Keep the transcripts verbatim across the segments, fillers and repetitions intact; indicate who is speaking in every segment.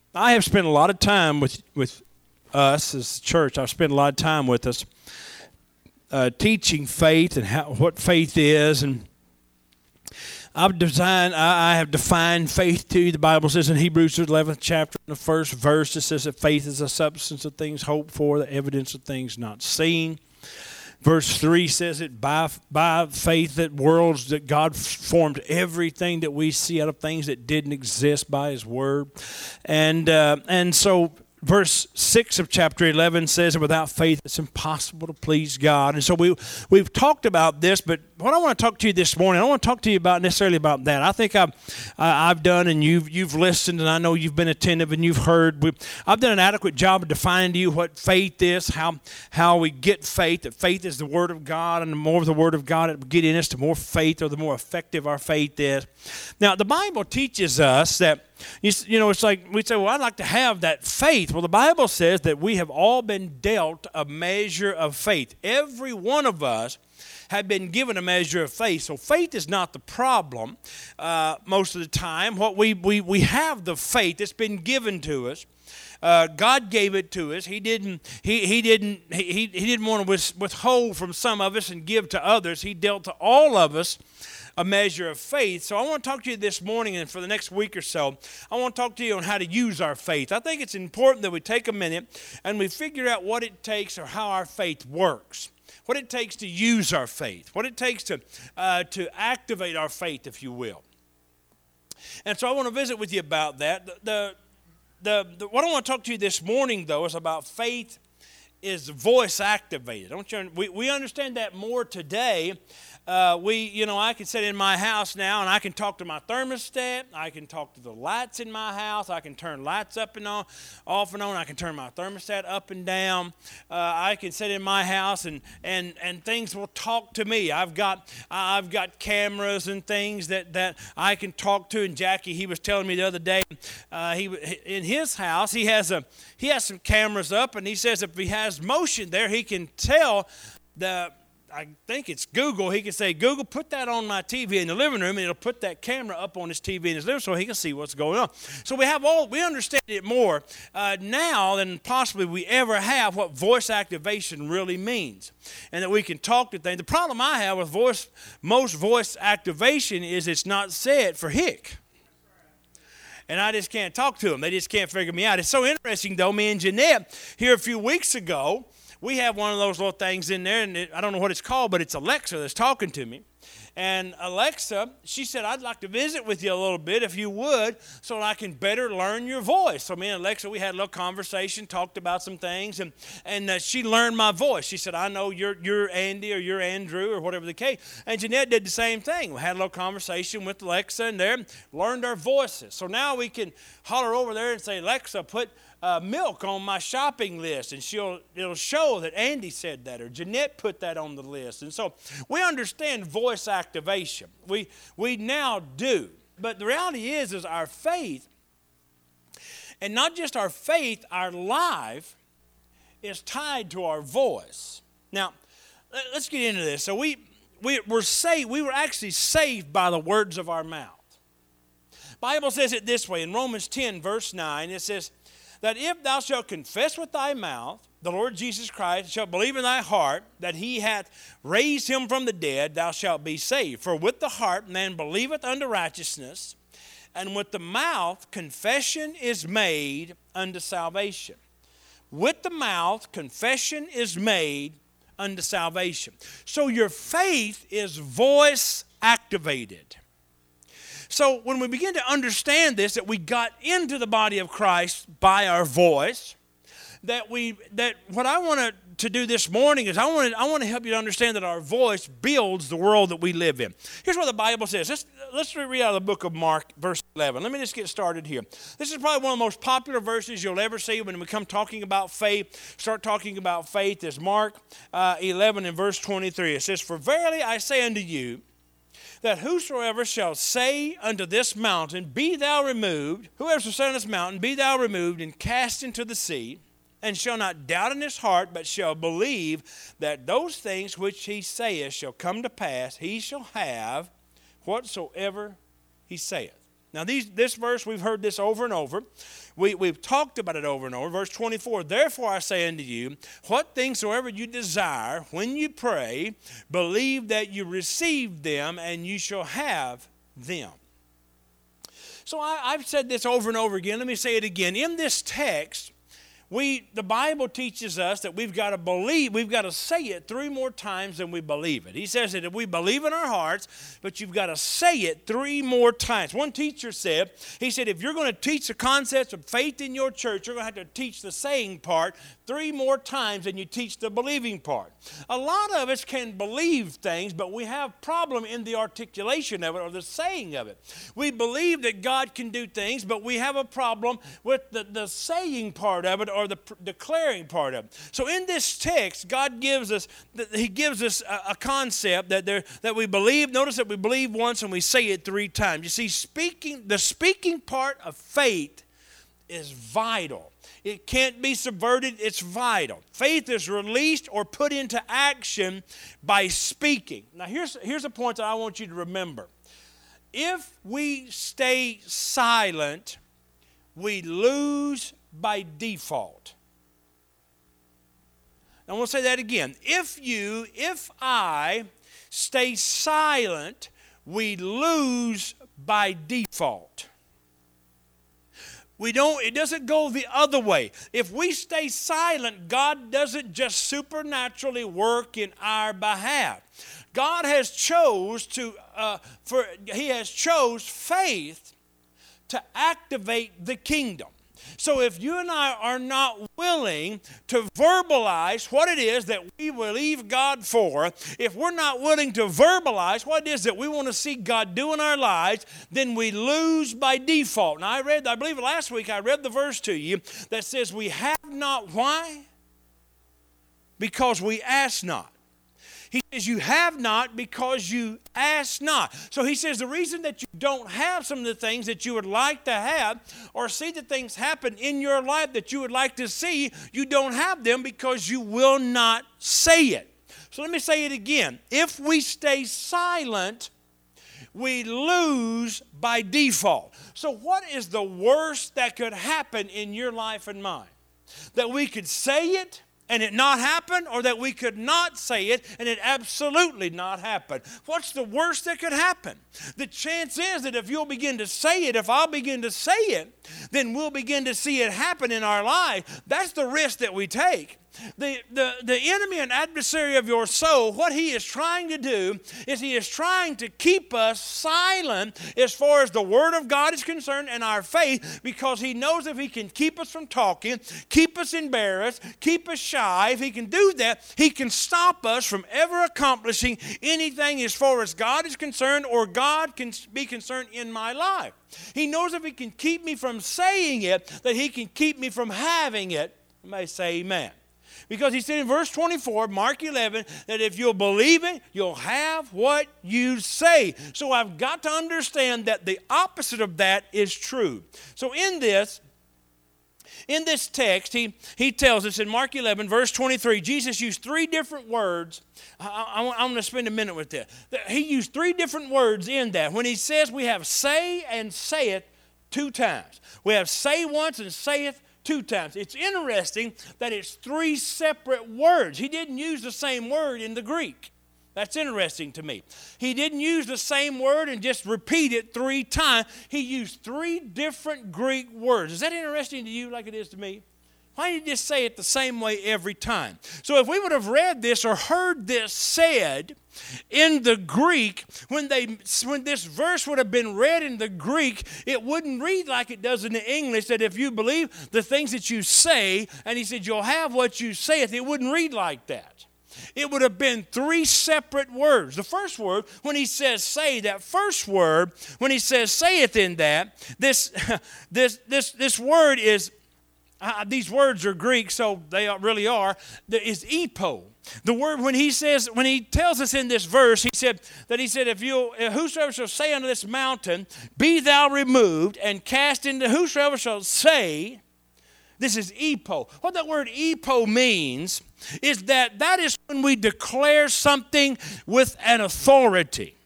Speaker 1: I have spent a lot of time with with us as a church. I've spent a lot of time with us uh, teaching faith and how, what faith is, and I've designed. I, I have defined faith to you. The Bible says in Hebrews eleventh chapter, in the first verse, it says that faith is the substance of things hoped for, the evidence of things not seen. Verse three says it, by, by faith that worlds, that God formed everything that we see out of things that didn't exist by His Word. And uh, and so verse six of chapter eleven says that without faith it's impossible to please God. And so we, we've talked about this, but what I want to talk to you this morning, I don't want to talk to you about necessarily about that. I think I've, I've done, and you've, you've listened, and I know you've been attentive and you've heard. We've, I've done an adequate job of defining to you what faith is, how, how we get faith, that faith is the Word of God, and the more of the Word of God that we get in us, the more faith or the more effective our faith is. Now, the Bible teaches us that, you, you know, it's like we say, well, I'd like to have that faith. Well, the Bible says that we have all been dealt a measure of faith. Every one of us have been given a measure of faith. So faith is not the problem uh, most of the time. What we, we, we have the faith that's been given to us. Uh, God gave it to us. He didn't. He he didn't. He he didn't want to withhold from some of us and give to others. He dealt to all of us a measure of faith. So I want to talk to you this morning, and for the next week or so, I want to talk to you on how to use our faith. I think it's important that we take a minute and we figure out what it takes or how our faith works. What it takes to use our faith, what it takes to uh, to activate our faith, if you will. And so I want to visit with you about that. The, the, the, the what I want to talk to you this morning, though, is about faith is voice activated. Don't you? We we understand that more today. Uh, we, you know, I can sit in my house now and I can talk to my thermostat. I can talk to the lights in my house. I can turn lights up and on, off and on. I can turn my thermostat up and down. Uh, I can sit in my house and, and, and things will talk to me. I've got I've got cameras and things that, that I can talk to. And Jackie, he was telling me the other day, uh, he in his house he has a he has some cameras up, and he says if he has motion there, he can tell the. I think it's Google. He can say, Google, put that on my T V in the living room, and it'll put that camera up on his T V in his living room so he can see what's going on. So we have all, we understand it more uh, now than possibly we ever have what voice activation really means, and that we can talk to things. The problem I have with voice, most voice activation is it's not said for hick. And I just can't talk to them. They just can't figure me out. It's so interesting, though. Me and Jeanette, here a few weeks ago, we have one of those little things in there, and it, I don't know what it's called, but it's Alexa that's talking to me. And Alexa, she said, I'd like to visit with you a little bit if you would, so that I can better learn your voice. So me and Alexa, we had a little conversation, talked about some things, and, and uh, she learned my voice. She said, I know you're, you're Andy or you're Andrew or whatever the case. And Jeanette did the same thing. We had a little conversation with Alexa in there, learned our voices. So now we can holler over there and say, Alexa, put Uh, milk on my shopping list, and she'll it'll show that Andy said that or Jeanette put that on the list. And so we understand voice activation. We we now do. But the reality is, is our faith, and not just our faith, our life is tied to our voice. Now, let's get into this. So we we were saved. We were actually saved by the words of our mouth. Bible says it this way in Romans ten, verse nine. It says, that if thou shalt confess with thy mouth the Lord Jesus Christ, and shalt believe in thy heart that he hath raised him from the dead, thou shalt be saved. For with the heart man believeth unto righteousness, and with the mouth confession is made unto salvation. With the mouth confession is made unto salvation. So your faith is voice activated. So when we begin to understand this, that we got into the body of Christ by our voice, that we that what I want to, to do this morning is I want to I want to help you to understand that our voice builds the world that we live in. Here's what the Bible says. Let's let's read out of the book of Mark, verse eleven. Let me just get started here. This is probably one of the most popular verses you'll ever see when we come talking about faith. Start talking about faith. Is Mark uh, eleven and verse twenty-three. It says, "For verily I say unto you, that whosoever shall say unto this mountain, Be thou removed, whoever shall say unto this mountain, Be thou removed, and cast into the sea, and shall not doubt in his heart, but shall believe that those things which he saith shall come to pass, he shall have whatsoever he saith." Now, these, this verse, we've heard this over and over. We, we've talked about it over and over. Verse twenty-four, therefore I say unto you, what things soever you desire, when you pray, believe that you receive them, and you shall have them. So I, I've said this over and over again. Let me say it again. In this text, we the Bible teaches us that we've got to believe, we've got to say it three more times than we believe it. He says that if we believe in our hearts, but you've got to say it three more times. One teacher said, he said, if you're going to teach the concepts of faith in your church, you're going to have to teach the saying part three more times than you teach the believing part. A lot of us can believe things, but we have problem in the articulation of it or the saying of it. We believe that God can do things, but we have a problem with the, the saying part of it or the pr- declaring part of it. So in this text, God gives us, he gives us a, a concept that there that we believe. Notice that we believe once and we say it three times. You see, speaking the speaking part of faith is vital. It can't be subverted. It's vital. Faith is released or put into action by speaking. Now, here's, here's a point that I want you to remember. If we stay silent, we lose by default. Now, I want to say that again. If you, if I stay silent, we lose by default. We don't, it doesn't go the other way. If we stay silent, God doesn't just supernaturally work in our behalf. God has chose to, uh, for He has chose faith to activate the kingdom. So if you and I are not willing to verbalize what it is that we believe God for, if we're not willing to verbalize what it is that we want to see God do in our lives, then we lose by default. Now I read, I believe last week I read the verse to you that says we have not, why? Because we ask not. He says you have not because you ask not. So he says the reason that you don't have some of the things that you would like to have or see the things happen in your life that you would like to see, you don't have them because you will not say it. So let me say it again. If we stay silent, we lose by default. So what is the worst that could happen in your life and mine? That we could say it and it not happen, or that we could not say it and it absolutely not happen? What's the worst that could happen? The chance is that if you'll begin to say it, if I'll begin to say it, then we'll begin to see it happen in our life. That's the risk that we take. The, the, the enemy and adversary of your soul, what he is trying to do is he is trying to keep us silent as far as the Word of God is concerned and our faith, because he knows if he can keep us from talking, keep us embarrassed, keep us shy, if he can do that, he can stop us from ever accomplishing anything as far as God is concerned or God can be concerned in my life. He knows if he can keep me from saying it, that he can keep me from having it. You may say amen. Because he said in verse twenty-four, Mark eleven, that if you'll believe it, you'll have what you say. So I've got to understand that the opposite of that is true. So in this, in this text, he, he tells us in Mark eleven, verse twenty-three, Jesus used three different words. I, I, I'm going to spend a minute with this. He used three different words in that. When he says we have say and saith two times. We have say once and saith two times. It's interesting that it's three separate words. He didn't use the same word in the Greek. That's interesting to me. He didn't use the same word and just repeat it three times. He used three different Greek words. Is that interesting to you like it is to me? Why did he just say it the same way every time? So if we would have read this or heard this said in the Greek, when they when this verse would have been read in the Greek, it wouldn't read like it does in the English, that if you believe the things that you say, and he said you'll have what you saith, it wouldn't read like that. It would have been three separate words. The first word, when he says say, that first word, when he says saith in that, this this this this word is, Uh, these words are Greek, so they really are. There is epo. The word, when he says, when he tells us in this verse, he said that he said, if you, whosoever shall say unto this mountain, be thou removed and cast into, whosoever shall say, this is epo. What that word epo means is that that is when we declare something with an authority.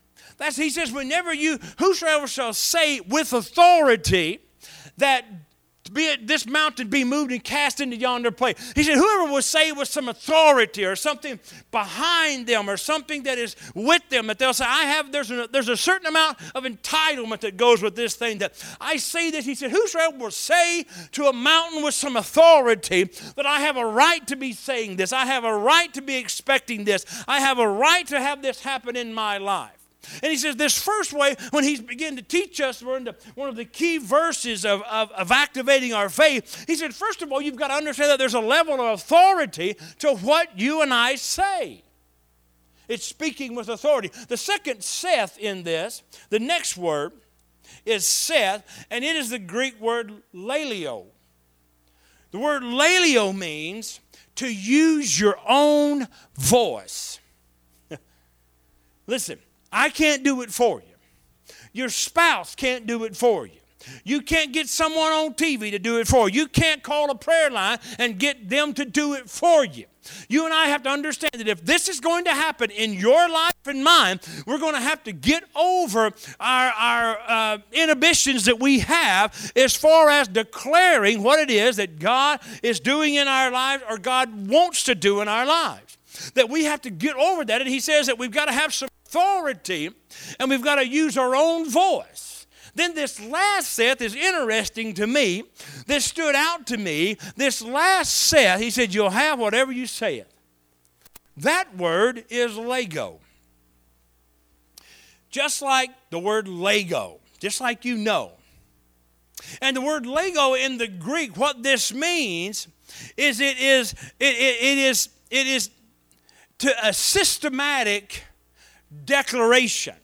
Speaker 1: That's, he says, whenever you, whosoever shall say with authority that be it this mountain be moved and cast into yonder place. He said, whoever will say with some authority or something behind them or something that is with them, that they'll say, I have, there's a, there's a certain amount of entitlement that goes with this thing, that I say this. He said, whosoever will say to a mountain with some authority that I have a right to be saying this, I have a right to be expecting this, I have a right to have this happen in my life. And he says this first way, when he's beginning to teach us, we're in the, one of the key verses of, of, of activating our faith. He said, first of all, you've got to understand that there's a level of authority to what you and I say. It's speaking with authority. The second Seth in this, the next word, is Seth, and it is the Greek word laleo. The word laleo means to use your own voice. Listen. I can't do it for you. Your spouse can't do it for you. You can't get someone on T V to do it for you. You can't call a prayer line and get them to do it for you. You and I have to understand that if this is going to happen in your life and mine, we're going to have to get over our, our uh, inhibitions that we have as far as declaring what it is that God is doing in our lives or God wants to do in our lives. That we have to get over that. And he says that we've got to have some authority, and we've got to use our own voice. Then this last Seth is interesting to me. This stood out to me. This last Seth, he said, you'll have whatever you say. That word is Lego. Just like the word Lego, just like you know. And the word Lego in the Greek, what this means is it is it, it, it is it is to a systematic declaration.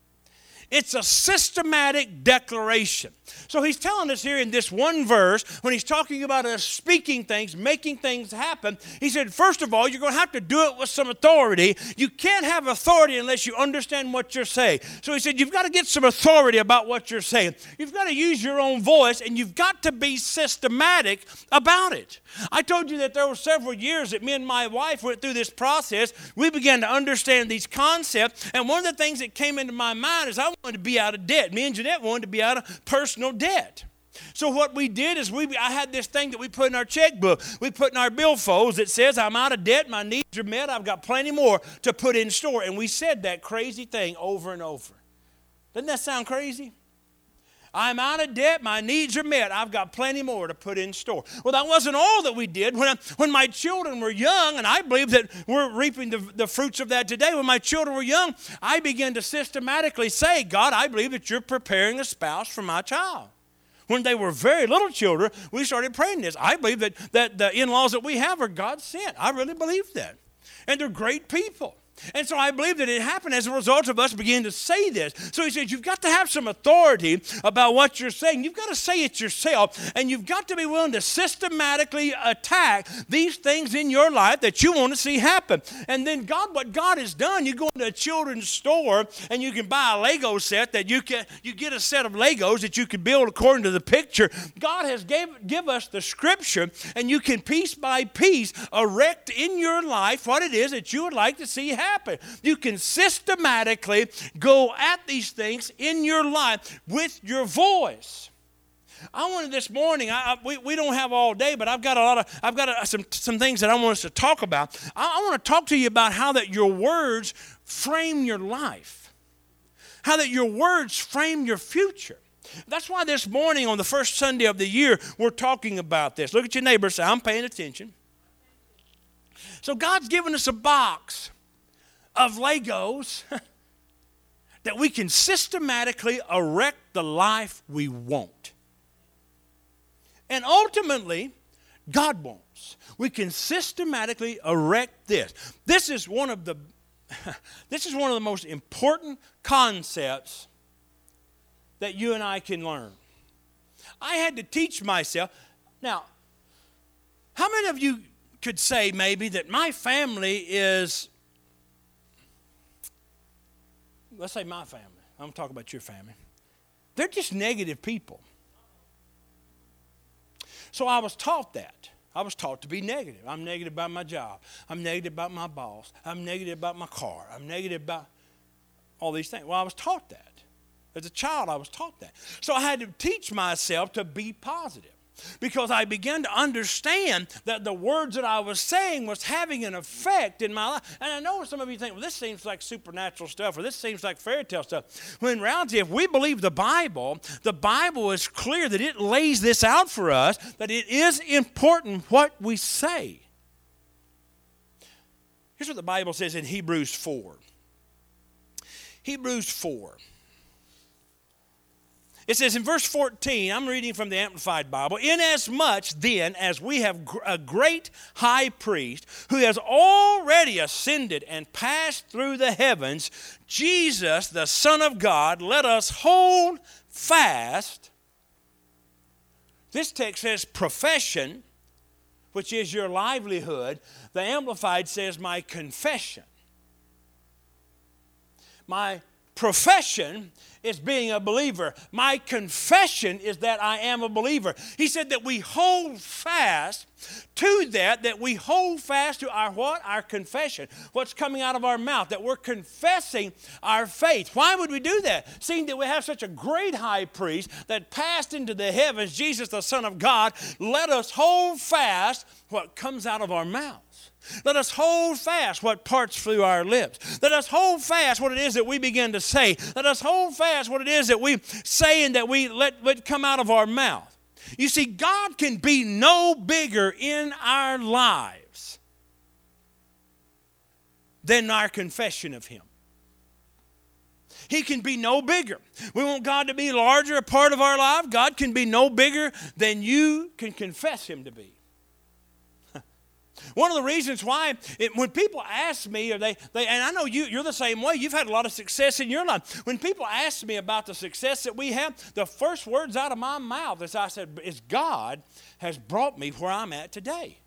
Speaker 1: It's a systematic declaration. So he's telling us here in this one verse, when he's talking about us speaking things, making things happen, he said, first of all, you're going to have to do it with some authority. You can't have authority unless you understand what you're saying. So he said, you've got to get some authority about what you're saying. You've got to use your own voice, and you've got to be systematic about it. I told you that there were several years that me and my wife went through this process. We began to understand these concepts, and one of the things that came into my mind is I wanted to be out of debt. Me and Jeanette wanted to be out of personal debt. So what we did is we I had this thing that we put in our checkbook. We put in our billfolds that says, I'm out of debt, my needs are met, I've got plenty more to put in store. And we said that crazy thing over and over. Doesn't that sound crazy? I'm out of debt, my needs are met, I've got plenty more to put in store. Well, that wasn't all that we did. When, I, when my children were young, and I believe that we're reaping the, the fruits of that today, when my children were young, I began to systematically say, God, I believe that you're preparing a spouse for my child. When they were very little children, we started praying this. I believe that, that the in-laws that we have are God sent. I really believe that. And they're great people. And so I believe that it happened as a result of us beginning to say this. So he says, you've got to have some authority about what you're saying. You've got to say it yourself, and you've got to be willing to systematically attack these things in your life that you want to see happen. And then God, what God has done, you go into a children's store, and you can buy a Lego set that you can, you get a set of Legos that you can build according to the picture. God has gave, give us the scripture, and you can piece by piece erect in your life what it is that you would like to see happen. Happen. You can systematically go at these things in your life with your voice. I wanted this morning, I, I, we, we don't have all day, but I've got a lot of, I've got a, some, some things that I want us to talk about. I, I want to talk to you about how that your words frame your life. How that your words frame your future. That's why this morning on the first Sunday of the year, we're talking about this. Look at your neighbor and say, I'm paying attention. So God's given us a box of Legos that we can systematically erect the life we want. And ultimately, God wants. We can systematically erect this. This is one of the this is one of the most important concepts that you and I can learn. I had to teach myself. Now, how many of you could say maybe that my family is, let's say my family. I'm going to talk about your family. They're just negative people. So I was taught that. I was taught to be negative. I'm negative about my job. I'm negative about my boss. I'm negative about my car. I'm negative about... all these things. Well, I was taught that. As a child, I was taught that. So I had to teach myself to be positive, because I began to understand that the words that I was saying was having an effect in my life. And I know some of you think, well, this seems like supernatural stuff, or this seems like fairy tale stuff. When in reality, if we believe the Bible, the Bible is clear that it lays this out for us, that it is important what we say. Here's what the Bible says in Hebrews four. Hebrews four. It says in verse fourteen, I'm reading from the Amplified Bible, inasmuch then as we have a great high priest who has already ascended and passed through the heavens, Jesus, the Son of God, let us hold fast. This text says profession, which is your livelihood. The Amplified says my confession. My profession is being a believer. My confession is that I am a believer. He said that we hold fast to that, that we hold fast to our what? Our confession. What's coming out of our mouth, that we're confessing our faith. Why would we do that? Seeing that we have such a great high priest that passed into the heavens, Jesus the Son of God, let us hold fast what comes out of our mouths. Let us hold fast what parts through our lips. Let us hold fast what it is that we begin to say. Let us hold fast what it is that we say and that we let, let come out of our mouth. You see, God can be no bigger in our lives than our confession of Him. He can be no bigger. We want God to be larger, a part of our life. God can be no bigger than you can confess Him to be. One of the reasons why, it, when people ask me, or they, they, and I know you, you're the same way, you've had a lot of success in your life. When people ask me about the success that we have, the first words out of my mouth, as I said, is God has brought me where I'm at today.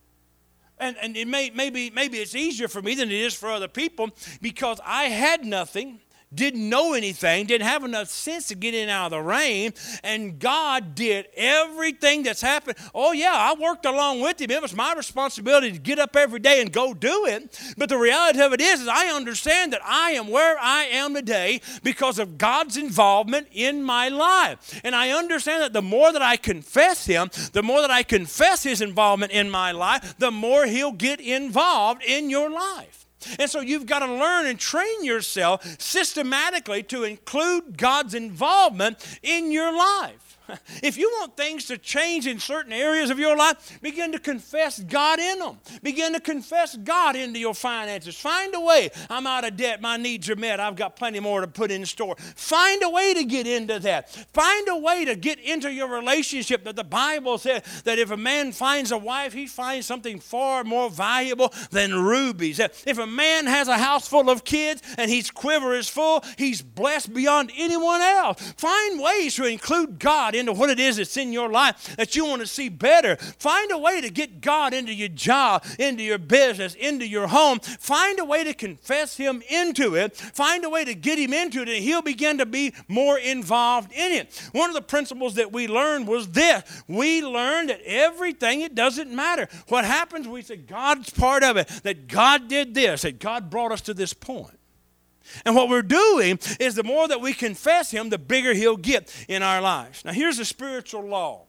Speaker 1: And, and it may, maybe, maybe it's easier for me than it is for other people, because I had nothing, didn't know anything, didn't have enough sense to get in out of the rain, and God did everything that's happened. Oh yeah, I worked along with Him. It was my responsibility to get up every day and go do it. But the reality of it is, is I understand that I am where I am today because of God's involvement in my life. And I understand that the more that I confess Him, the more that I confess His involvement in my life, the more He'll get involved in your life. And so you've got to learn and train yourself systematically to include God's involvement in your life. If you want things to change in certain areas of your life, begin to confess God in them. Begin to confess God into your finances. Find a way. I'm out of debt. My needs are met. I've got plenty more to put in store. Find a way to get into that. Find a way to get into your relationship. That the Bible says that if a man finds a wife, he finds something far more valuable than rubies. If a man has a house full of kids and his quiver is full, he's blessed beyond anyone else. Find ways to include God into what it is that's in your life that you want to see better. Find a way to get God into your job, into your business, into your home. Find a way to confess Him into it. Find a way to get Him into it, and He'll begin to be more involved in it. One of the principles that we learned was this. We learned that everything, it doesn't matter. What happens, we say God's part of it, that God did this, that God brought us to this point. And what we're doing is the more that we confess Him, the bigger He'll get in our lives. Now, here's a spiritual law.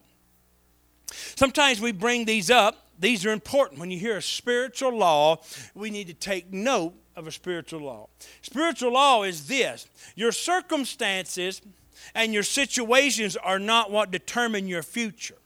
Speaker 1: Sometimes we bring these up. These are important. When you hear a spiritual law, we need to take note of a spiritual law. Spiritual law is this. Your circumstances and your situations are not what determine your future.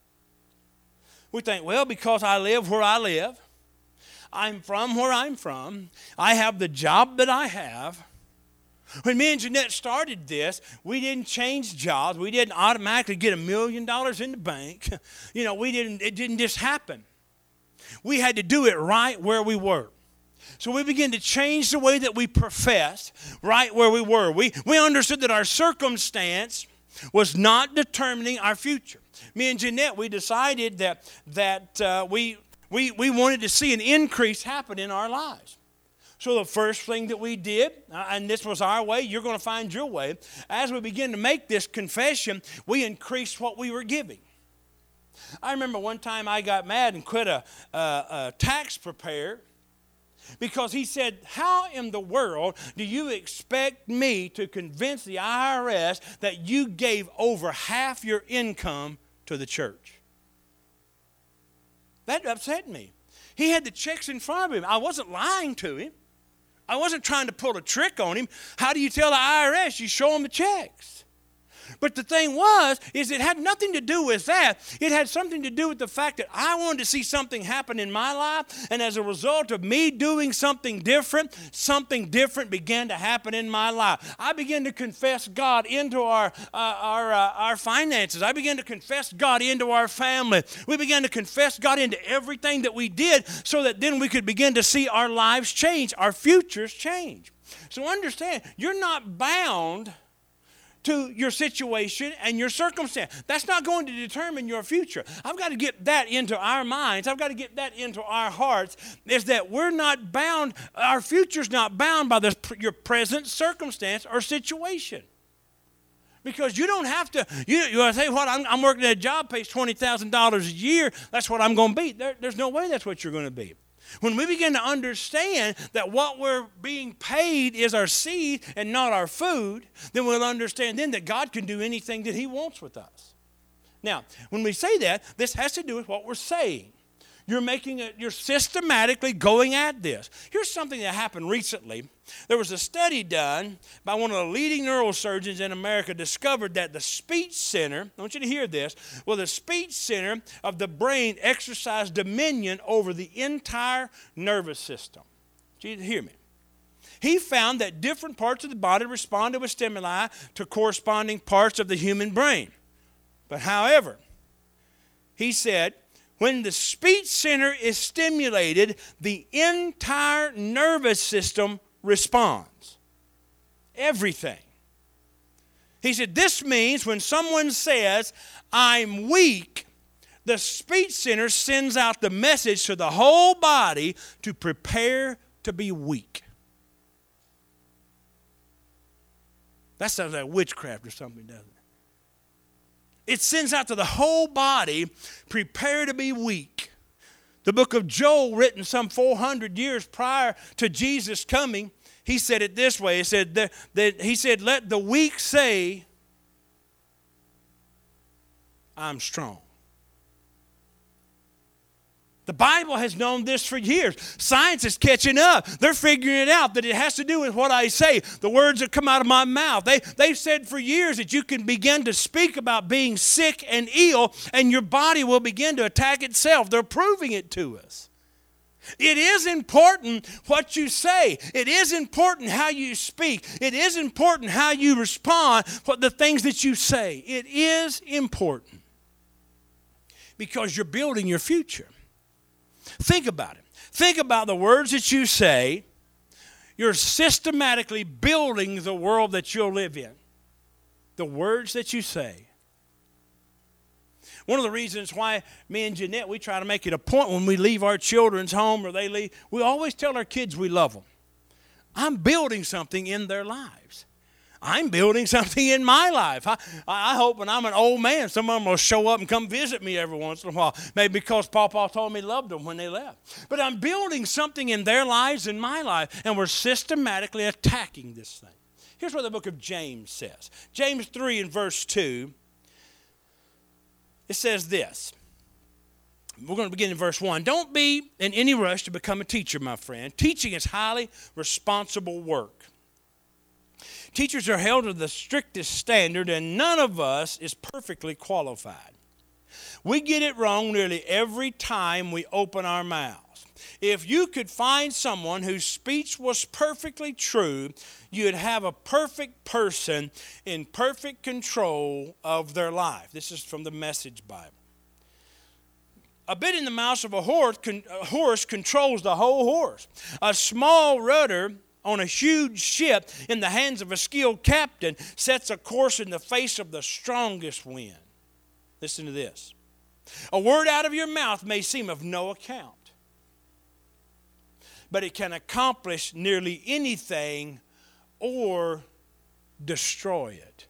Speaker 1: We think, well, because I live where I live, I'm from where I'm from, I have the job that I have. When me and Jeanette started this, we didn't change jobs. We didn't automatically get a million dollars in the bank. You know, we didn't, it didn't just happen. We had to do it right where we were. So we began to change the way that we professed right where we were. We, we understood that our circumstance was not determining our future. Me and Jeanette, we decided that, that uh, we... We, we wanted to see an increase happen in our lives. So the first thing that we did, uh, and this was our way, you're going to find your way, as we began to make this confession, we increased what we were giving. I remember one time I got mad and quit a, a, a tax preparer, Because he said, how in the world do you expect me to convince the I R S that you gave over half your income to the church? That upset me. He had the checks in front of him. I wasn't lying to him. I wasn't trying to pull a trick on him. How do you tell the I R S? You show them the checks. But the thing was, is it had nothing to do with that. It had something to do with the fact that I wanted to see something happen in my life, and as a result of me doing something different, something different began to happen in my life. I began to confess God into our uh, our uh, our finances. I began to confess God into our family. We began to confess God into everything that we did, so that then we could begin to see our lives change, our futures change. So understand, you're not bound to your situation and your circumstance. That's not going to determine your future. I've got to get that into our minds. I've got to get that into our hearts, is that we're not bound, our future's not bound by the, your present circumstance or situation. Because you don't have to, you, you say, what, I'm, I'm working at a job pays twenty thousand dollars a year, that's what I'm going to be. There, there's no way that's what you're going to be. When we begin to understand that what we're being paid is our seed and not our food, then we'll understand then that God can do anything that he wants with us. Now, when we say that, this has to do with what we're saying. You're making it, you're systematically going at this. Here's something that happened recently. There was a study done by one of the leading neurosurgeons in America, discovered that the speech center, I want you to hear this, well, the speech center of the brain exercised dominion over the entire nervous system. I want you to hear me. He found that different parts of the body responded with stimuli to corresponding parts of the human brain. But however, he said, when the speech center is stimulated, the entire nervous system responds. Everything. He said, this means when someone says, I'm weak, the speech center sends out the message to the whole body to prepare to be weak. That sounds like witchcraft or something, doesn't it? It sends out to the whole body, prepare to be weak. The book of Joel, written some four hundred years prior to Jesus coming, he said it this way. He said, that, that, he said, let the weak say, I'm strong. The Bible has known this for years. Science is catching up. They're figuring it out, that it has to do with what I say, the words that come out of my mouth. They, they've said for years that you can begin to speak about being sick and ill, and your body will begin to attack itself. They're proving it to us. It is important what you say. It is important how you speak. It is important how you respond, what the things that you say. It is important because you're building your future. Think about it. Think about the words that you say. You're systematically building the world that you'll live in. The words that you say. One of the reasons why me and Jeanette, we try to make it a point when we leave our children's home or they leave, we always tell our kids we love them. I'm building something in their lives. I'm building something in my life. I, I hope when I'm an old man, some of them will show up and come visit me every once in a while. Maybe because Papa told me he loved them when they left. But I'm building something in their lives, in my life, and we're systematically attacking this thing. Here's what the book of James says. James three and verse two, it says this. We're going to begin in verse one. Don't be in any rush to become a teacher, my friend. Teaching is highly responsible work. Teachers are held to the strictest standard, and none of us is perfectly qualified. We get it wrong nearly every time we open our mouths. If you could find someone whose speech was perfectly true, you'd have a perfect person in perfect control of their life. This is from the Message Bible. A bit in the mouth of a horse, a horse controls the whole horse. A small rudder on a huge ship in the hands of a skilled captain sets a course in the face of the strongest wind. Listen to this. A word out of your mouth may seem of no account, but it can accomplish nearly anything or destroy it.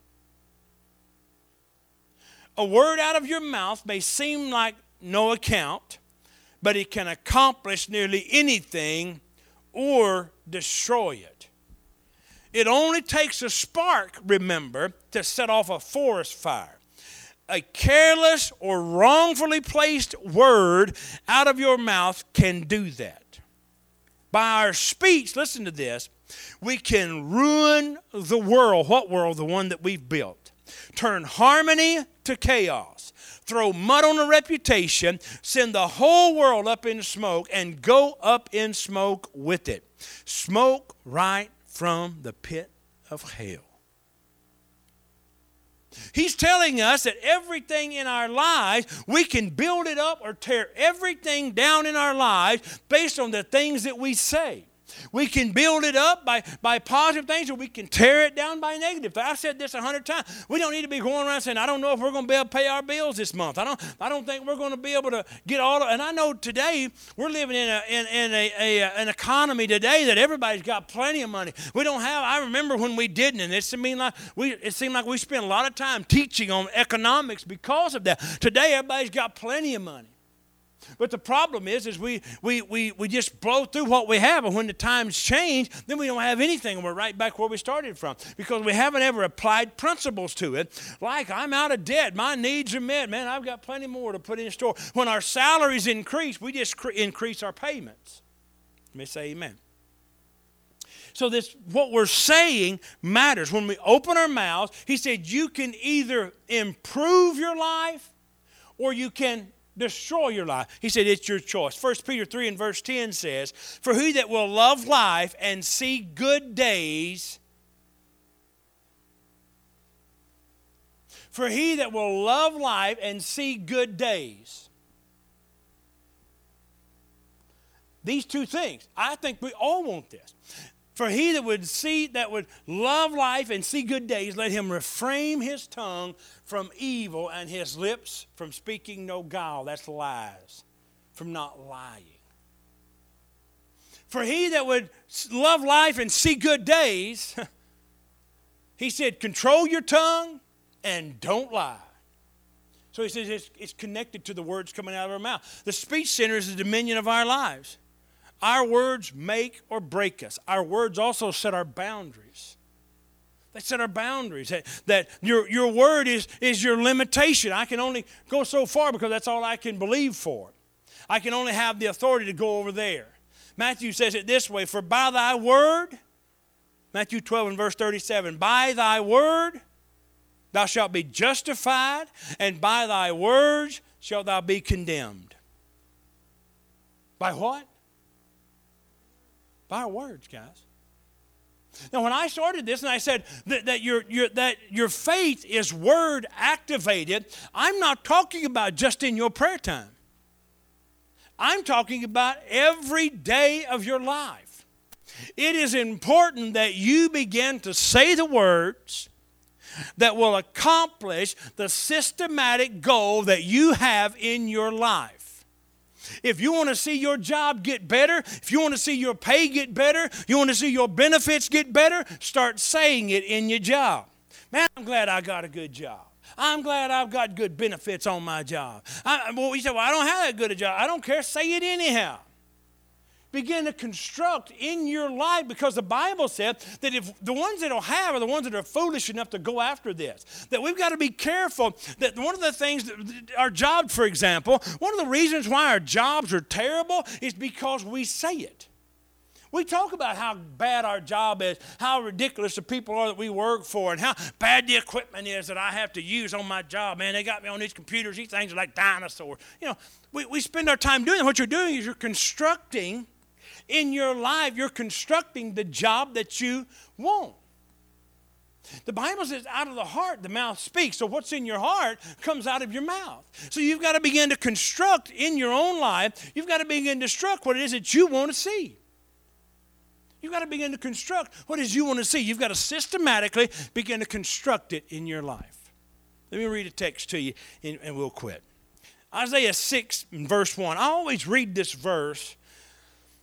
Speaker 1: A word out of your mouth may seem like no account, but it can accomplish nearly anything or destroy it. It only takes a spark, remember, to set off a forest fire. A careless or wrongfully placed word out of your mouth can do that. By our speech, listen to this, we can ruin the world. What world? The one that we've built. Turn harmony to chaos. Throw mud on a reputation. Send the whole world up in smoke and go up in smoke with it. Smoke right from the pit of hell. He's telling us that everything in our lives, we can build it up or tear everything down in our lives based on the things that we say. We can build it up by, by positive things, or we can tear it down by negative. I've said this a hundred times. We don't need to be going around saying, I don't know if we're going to be able to pay our bills this month. I don't I don't think we're going to be able to get all of, and I know today we're living in a in, in a, a an economy today that everybody's got plenty of money. We don't have, I remember when we didn't, and it seemed like we it seemed like we spent a lot of time teaching on economics because of that. Today everybody's got plenty of money. But the problem is, is we, we, we, we just blow through what we have, and when the times change, then we don't have anything, and we're right back where we started from because we haven't ever applied principles to it. Like, I'm out of debt. My needs are met. Man, I've got plenty more to put in store. When our salaries increase, we just cre- increase our payments. Let me say amen. So this, what we're saying matters. When we open our mouths, he said you can either improve your life or you can destroy your life. He said it's your choice. First Peter three and verse ten says, for who that will love life and see good days, for he that will love life and see good days. These two things, I think we all want this. For he that would see, that would love life and see good days, let him refrain his tongue from evil and his lips from speaking no guile. That's lies. From not lying. For he that would love life and see good days, he said, control your tongue and don't lie. So he says it's, it's connected to the words coming out of our mouth. The speech center is the dominion of our lives. Our words make or break us. Our words also set our boundaries. They set our boundaries. That, that your, your word is, is your limitation. I can only go so far because that's all I can believe for. I can only have the authority to go over there. Matthew says it this way, for by thy word, Matthew twelve and verse thirty-seven, by thy word thou shalt be justified, and by thy words shalt thou be condemned. By what? By our words, guys. Now, when I started this and I said that, that, your, your, that your faith is word activated, I'm not talking about just in your prayer time. I'm talking about every day of your life. It is important that you begin to say the words that will accomplish the systematic goal that you have in your life. If you want to see your job get better, if you want to see your pay get better, you want to see your benefits get better, start saying it in your job. Man, I'm glad I got a good job. I'm glad I've got good benefits on my job. I, well, you say, well, I don't have that good a job. I don't care. Say it anyhow. Begin to construct in your life, because the Bible said that if the ones that don't have are the ones that are foolish enough to go after this. That we've got to be careful that one of the things, that our job, for example, one of the reasons why our jobs are terrible is because we say it. We talk about how bad our job is, how ridiculous the people are that we work for, and how bad the equipment is that I have to use on my job. Man, they got me on these computers. These things are like dinosaurs. You know, we, we spend our time doing that. What you're doing is you're constructing in your life, you're constructing the job that you want. The Bible says out of the heart, the mouth speaks. So what's in your heart comes out of your mouth. So you've got to begin to construct in your own life. You've got to begin to construct what it is that you want to see. You've got to begin to construct what it is you want to see. You've got to systematically begin to construct it in your life. Let me read a text to you and, and we'll quit. Isaiah six, verse one. I always read this verse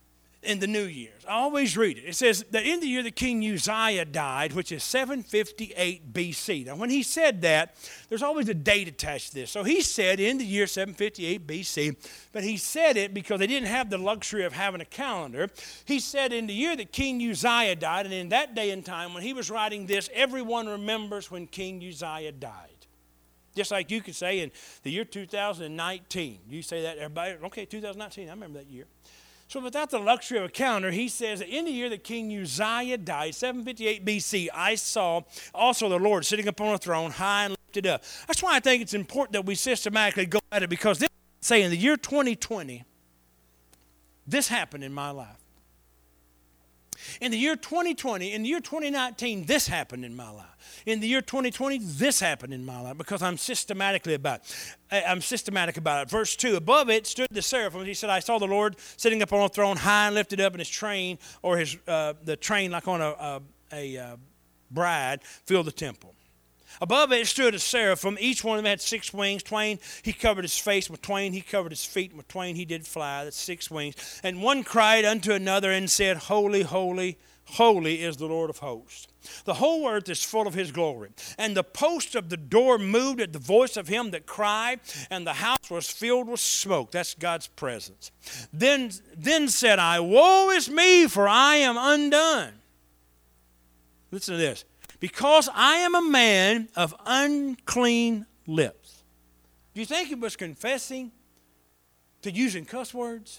Speaker 1: in the New Year's. I always read it. It says that in the year that King Uzziah died, which is seven fifty-eight B C. Now, when he said that, there's always a date attached to this. So he said in the year seven fifty-eight B C, but he said it because they didn't have the luxury of having a calendar. He said in the year that King Uzziah died, and in that day and time when he was writing this, everyone remembers when King Uzziah died. Just like you could say in the year two thousand nineteen. You say that, everybody, okay, two thousand nineteen, I remember that year. So without the luxury of a calendar, he says that in the year that King Uzziah died, seven fifty-eight B C, I saw also the Lord sitting upon a throne, high and lifted up. That's why I think it's important that we systematically go at it, because this say in the year twenty twenty, this happened in my life. In the year twenty twenty, in the year twenty nineteen, this happened in my life. In the year twenty twenty, this happened in my life, because I'm systematically about it. I'm systematic about it. Verse two, above it stood the seraphim. He said, I saw the Lord sitting upon a throne, high and lifted up, and his train, or his uh, the train like on a, a, a uh, bride, filled the temple. Above it stood a seraphim. Each one of them had six wings. Twain, he covered his face. With twain, he covered his feet. And with twain, he did fly. That's six wings. And one cried unto another and said, Holy, holy, holy is the Lord of hosts. The whole earth is full of his glory. And the post of the door moved at the voice of him that cried, and the house was filled with smoke. That's God's presence. Then, then said I, Woe is me, for I am undone. Listen to this. Because I am a man of unclean lips. Do you think he was confessing to using cuss words?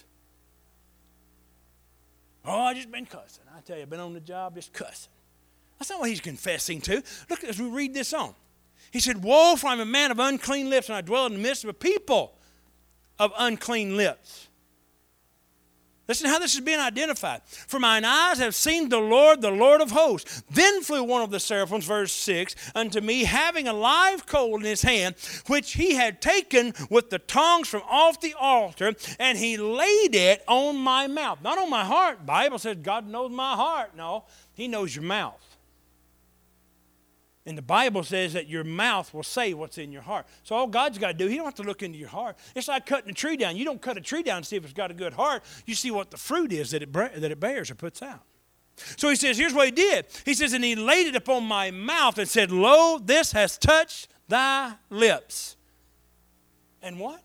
Speaker 1: Oh, I just been cussing. I tell you, I've been on the job just cussing. That's not what he's confessing to. Look as we read this on. He said, Woe, for I am a man of unclean lips, and I dwell in the midst of a people of unclean lips. Listen how this is being identified. For mine eyes have seen the Lord, the Lord of hosts. Then flew one of the seraphims, verse six, unto me, having a live coal in his hand, which he had taken with the tongs from off the altar, and he laid it on my mouth. Not on my heart. The Bible says God knows my heart. No, he knows your mouth. And the Bible says that your mouth will say what's in your heart. So all God's got to do, he don't have to look into your heart. It's like cutting a tree down. You don't cut a tree down to see if it's got a good heart. You see what the fruit is that it, that it bears or puts out. So he says, here's what he did. He says, and he laid it upon my mouth and said, Lo, this has touched thy lips. And what?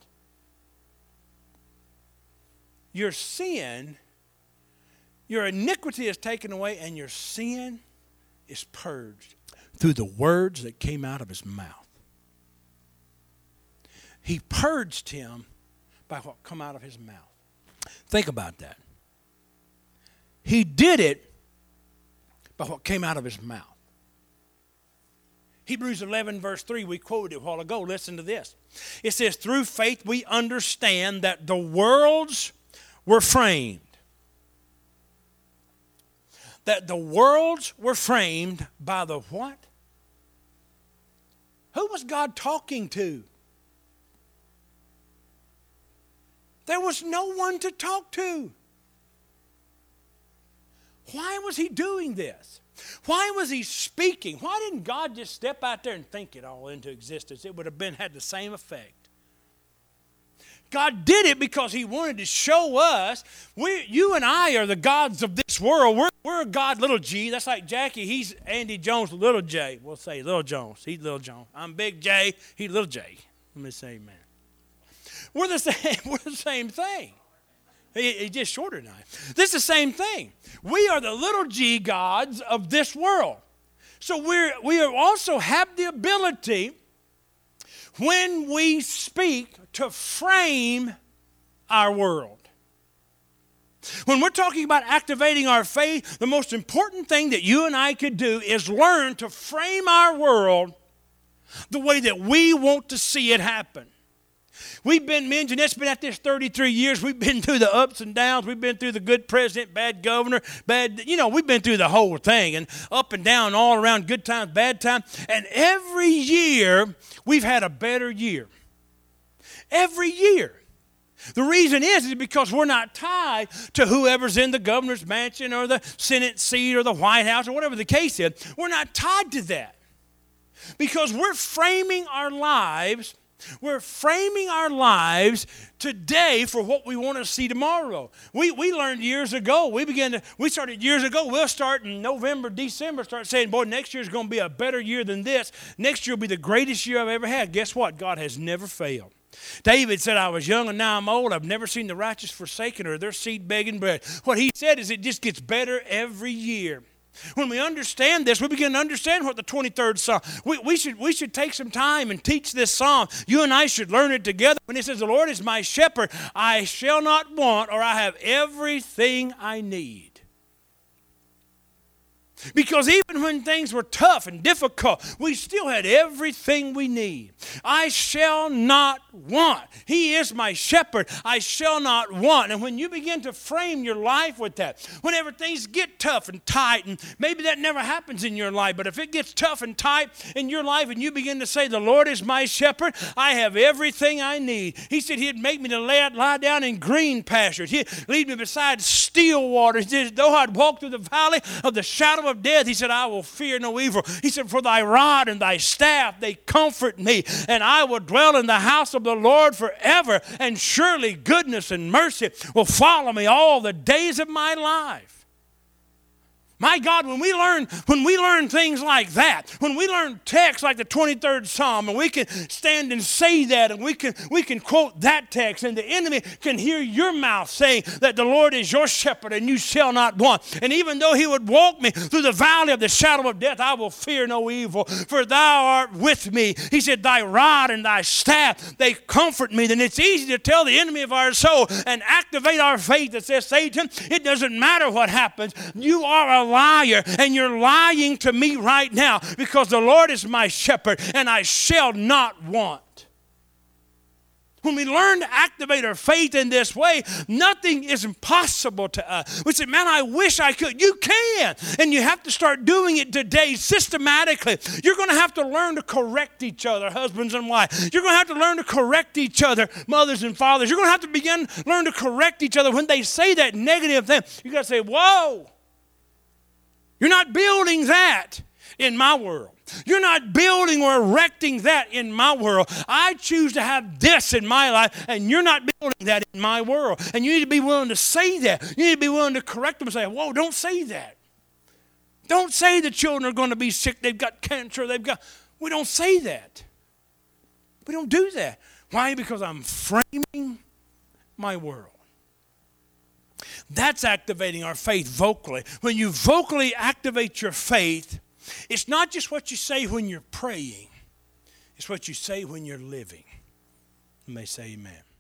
Speaker 1: Your sin, your iniquity is taken away, and your sin is purged through the words that came out of his mouth. He purged him by what come out of his mouth. Think about that. He did it by what came out of his mouth. Hebrews eleven verse three, we quoted it a while ago. Listen to this. It says, through faith we understand that the worlds were framed. That the worlds were framed by the what? Who was God talking to? There was no one to talk to. Why was he doing this? Why was he speaking? Why didn't God just step out there and think it all into existence? It would have been had the same effect. God did it because he wanted to show us, we, you and I are the gods of this world. We're, we're a God, little G. That's like Jackie. He's Andy Jones, little J. We'll say little Jones. He's little Jones. I'm big J. He's little J. Let me say amen. We're the same, we're the same thing. He, he's just shorter than I. This is the same thing. We are the little G gods of this world. So we're, we also have the ability, when we speak, to frame our world. When we're talking about activating our faith, the most important thing that you and I could do is learn to frame our world the way that we want to see it happen. We've been, me and Jeanette's been at this thirty-three years. We've been through the ups and downs. We've been through the good president, bad governor, bad, you know, we've been through the whole thing, and up and down, all around, good times, bad times. And every year, we've had a better year. Every year. The reason is, is because we're not tied to whoever's in the governor's mansion or the Senate seat or the White House or whatever the case is. We're not tied to that. Because we're framing our lives We're framing our lives today for what we want to see tomorrow. We we learned years ago. We began to. We started years ago. We'll start in November, December. Start saying, "Boy, next year is going to be a better year than this. Next year will be the greatest year I've ever had." Guess what? God has never failed. David said, "I was young and now I'm old. I've never seen the righteous forsaken or their seed begging bread." What he said is, it just gets better every year. When we understand this, we begin to understand what the twenty-third Psalm, we, we, should, we should take some time and teach this Psalm. You and I should learn it together. When it says, "The Lord is my shepherd, I shall not want," or "I have everything I need." Because even when things were tough and difficult, we still had everything we need. I shall not want. He is my shepherd. I shall not want. And when you begin to frame your life with that, whenever things get tough and tight, and maybe that never happens in your life, but if it gets tough and tight in your life and you begin to say, "The Lord is my shepherd, I have everything I need." He said He'd make me to lay, lie down in green pastures. He'd lead me beside still waters. He said, "Though I'd walk through the valley of the shadow of death," He said, "I will fear no evil." He said, "For thy rod and thy staff, they comfort me. And I will dwell in the house of the Lord forever. And surely goodness and mercy will follow me all the days of my life." My God, when we learn, when we learn things like that, when we learn texts like the twenty-third Psalm, and we can stand and say that, and we can we can quote that text, and the enemy can hear your mouth saying that the Lord is your shepherd and you shall not want. And even though He would walk me through the valley of the shadow of death, I will fear no evil, for thou art with me. He said, "Thy rod and thy staff, they comfort me." Then it's easy to tell the enemy of our soul and activate our faith that says, "Satan, it doesn't matter what happens. You are a liar, and you're lying to me right now, because the Lord is my shepherd and I shall not want." When we learn to activate our faith in this way, nothing is impossible to us. We say, "Man, I wish I could." You can, and you have to start doing it today systematically. You're going to have to learn to correct each other, husbands and wives. You're going to have to learn to correct each other, mothers and fathers. You're going to have to begin learn to correct each other when they say that negative thing. You got to say, "Whoa. You're not building that in my world. You're not building or erecting that in my world. I choose to have this in my life, and you're not building that in my world." And you need to be willing to say that. You need to be willing to correct them and say, "Whoa, don't say that. Don't say the children are going to be sick. They've got cancer. They've got..." We don't say that. We don't do that. Why? Because I'm framing my world. That's activating our faith vocally. When you vocally activate your faith, it's not just what you say when you're praying. It's what you say when you're living. You may say amen.